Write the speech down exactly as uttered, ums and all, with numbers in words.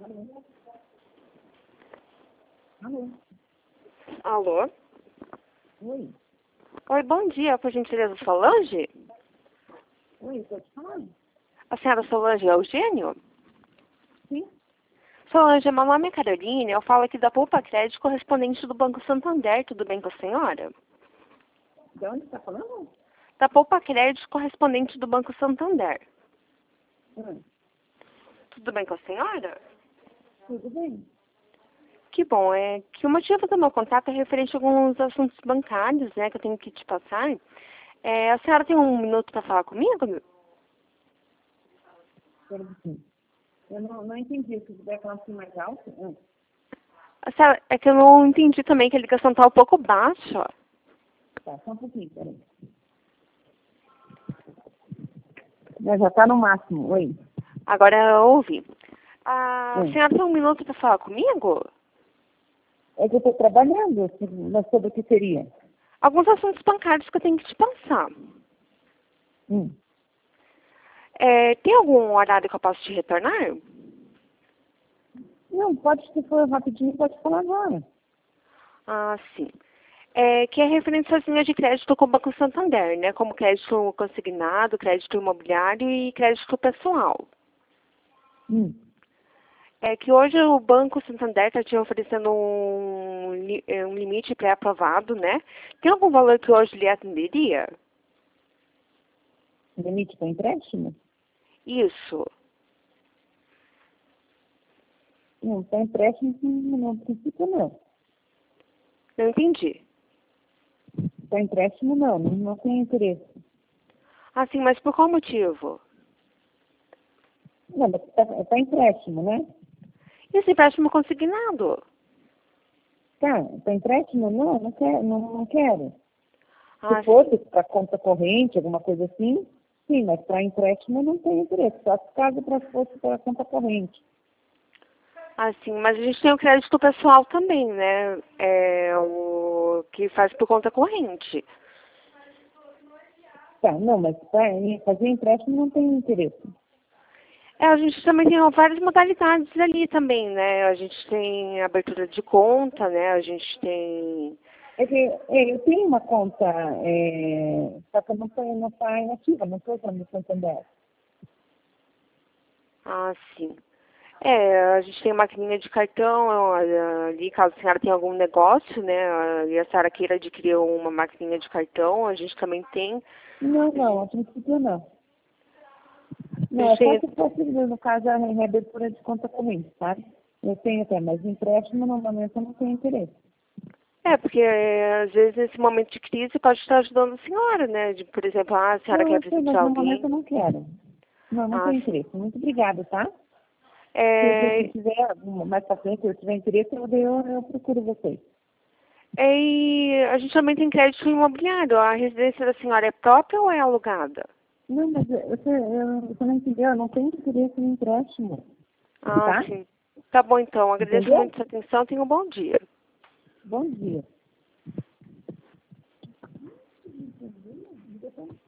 Alô? Alô? Oi? Oi, bom dia, por gentileza, Solange? Oi, estou te falando? A senhora Solange Eugênio? Sim? Solange, meu nome é Carolina, eu falo aqui da Poupa Crédito, correspondente do Banco Santander, tudo bem com a senhora? De onde está falando? Da Poupa Crédito, correspondente do Banco Santander. Hum, Tudo bem com a senhora? tudo bem. Que bom, é que o motivo do meu contato é referente a alguns assuntos bancários, né, que eu tenho que te passar. É, a senhora tem um minuto para falar comigo? Espera um pouquinho. Eu não, não entendi. Se puder falar assim mais alto? Hum. A senhora, é que eu não entendi também que a ligação está um pouco baixa. Tá, só um pouquinho, peraí. Já já está no máximo. Oi? Agora eu ouvi. A Hum. senhora tem um minuto para falar comigo? É que eu estou trabalhando, assim, mas sobre o que seria? Alguns assuntos bancários que eu tenho que te passar. Hum. É, tem algum horário que eu posso te retornar? Não, pode, se for rapidinho, pode falar agora. Ah, sim. É, que é referente às linhas de crédito com o Banco Santander, né? Como crédito consignado, crédito imobiliário e crédito pessoal. Hum. É que hoje o Banco Santander está te oferecendo um, li- é, um limite pré-aprovado, né? Tem algum valor que hoje lhe atenderia? Limite para empréstimo? Isso. Não, para empréstimo, não, no princípio, não. Não entendi. Para empréstimo, não. Não, não tem interesse. Ah, sim, mas por qual motivo? Não, mas é para empréstimo, né? E esse empréstimo consignado? Tá, para empréstimo, não, não quero. Não, não quero. Se Ah, fosse sim. para conta corrente, alguma coisa assim, sim, mas para empréstimo não tem interesse. Só se caso para fosse para conta corrente. Ah, sim, mas a gente tem o crédito pessoal também, né? É o que faz por conta corrente. Tá, não, mas para fazer empréstimo não tem interesse. É, a gente também tem várias modalidades ali também, né? A gente tem abertura de conta, né? A gente tem... É que é, eu tenho uma conta, é, só que eu não estou não tá inativa, não estou usando o Santander. Ah, sim. É, a gente tem maquininha de cartão eh, ali, caso a senhora tenha algum negócio, né? E a senhora queira adquirir uma maquininha de cartão, a gente também tem. Não, não, a princípio não. A Não, gente é só tem se fosse, no caso, a reabertura de conta corrente, sabe? Eu tenho até, mas empréstimo normalmente eu não tenho interesse. É, porque é, às vezes nesse momento de crise pode estar ajudando a senhora, né? De, por exemplo, ah, a senhora Não, quer eu sei, mas presentear no momento alguém. eu não quero. Não, não Ah, tenho sim. interesse. Muito obrigada, tá? Se você É, tiver alguma mais pra frente, se eu tiver interesse, eu, eu, eu procuro vocês. é, e a gente também tem crédito imobiliário. A residência da senhora é própria ou é alugada? Não, mas eu- você, eu, você não entendeu, eu não tenho interesse em empréstimo, Ah, tá? sim. Tá bom, então. Agradeço Entendeu? muito a sua atenção. Tenha um bom dia. Bom dia.